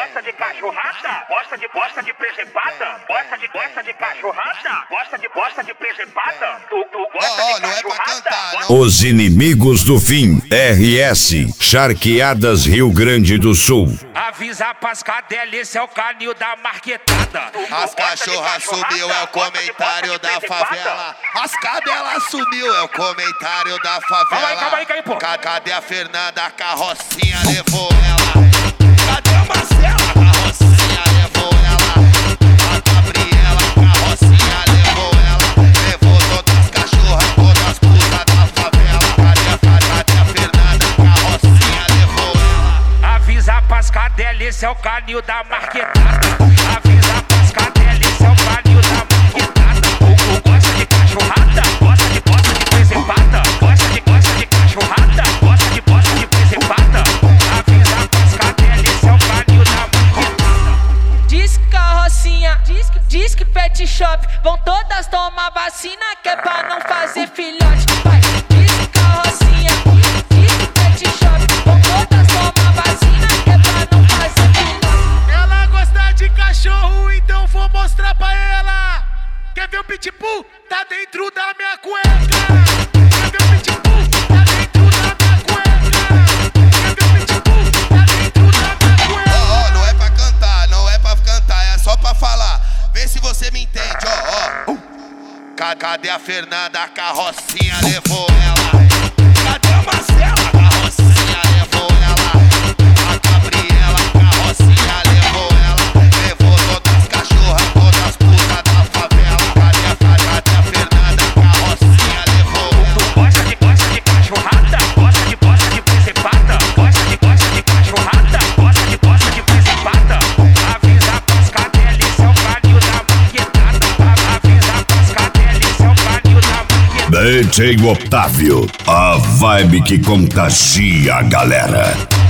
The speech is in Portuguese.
gosta de cachorrada? Gosta de presepada? Gosta de cachorrada? Gosta de presepada? Tu gosta de não é pra cantar, cachorrada? não. Os inimigos do fim. RS Charqueadas Rio Grande do Sul. Avisa pras cadelas, esse é o canil da marquetada. As cachorras sumiu, é o comentário da favela. As cadelas sumiu, é o comentário da favela. Calma aí, pô. Cadê a Fernanda? A carrocinha levou ela. Cadê a Marcela? A carrocinha levou ela. A Gabriela, a carrocinha levou ela. Levou todas as cachorras, todas as putas da favela. Cadê a Fernanda? A carrocinha levou ela. Avisa pras cadelas, esse é o canil da marquetada. Avisa pras cadelas, esse é o canil da marquetada. Tu gosta de cachorrada? Gosta de presepada? Gosta de cachorrada? Gosta de presepada? Avisa pras cadelas, esse é o canil da marquetada. Diz que carrocinha, diz que pet shop, vão todas tomar vacina que é pra não fazer filhote. Vai, diz que carrocinha, diz que pet shop, vão todas tomar vacina que é pra não fazer filhote. Ela gosta de cachorro, então vou mostrar pra ela. Quer ver o pitbull? Tá dentro da minha cueca. Quer ver o pitbull? Tá dentro da minha cueca. Quer ver o pitbull? Tá dentro da minha cueca. Não é pra cantar, não é pra cantar, é só pra falar. Vê se você me entende, Cadê a Fernanda? A carrocinha levou ela. Cadê a Marcela? A carrocinha levou ela. A Gabriela, a carrocinha levou ela. Levou todas as cachorras, todas as putas da favela. Cadê a Fernanda? A carrocinha levou ela. Tu gosta de cachorrada? Gosta de presepada? Gosta de cachorrada? Gosta de presepada? Avisa pras cadelas, esse é o canil da marquetada. Avisa pras cadelas, esse é o canil da marquetada. DJ Otávio, a vibe que contagia a galera.